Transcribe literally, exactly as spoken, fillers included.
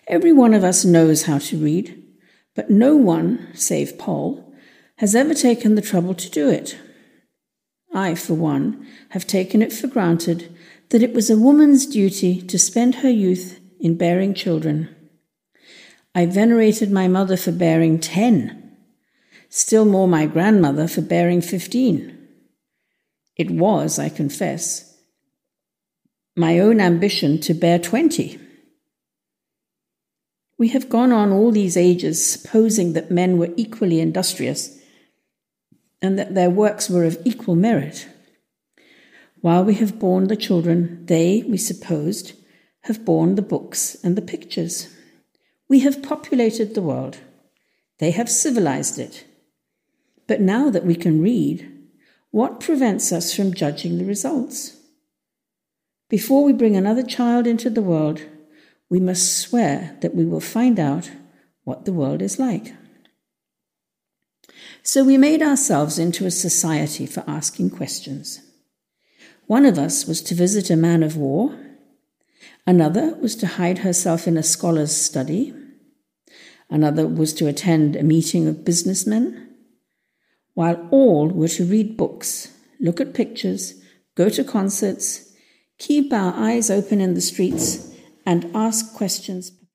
Every one of us knows how to read, but no one, save Paul, has ever taken the trouble to do it. I, for one, have taken it for granted that it was a woman's duty to spend her youth in bearing children. I venerated my mother for bearing ten, still more my grandmother for bearing fifteen. It was, I confess, my own ambition to bear twenty. We have gone on all these ages supposing that men were equally industrious and that their works were of equal merit. While we have borne the children, they, we supposed, have borne the books and the pictures. We have populated the world. They have civilized it. But now that we can read, what prevents us from judging the results? Before we bring another child into the world, we must swear that we will find out what the world is like. So we made ourselves into a society for asking questions. One of us was to visit a man of war. Another was to hide herself in a scholar's study. Another was to attend a meeting of businessmen. While all were to read books, look at pictures, go to concerts, keep our eyes open in the streets, and ask questions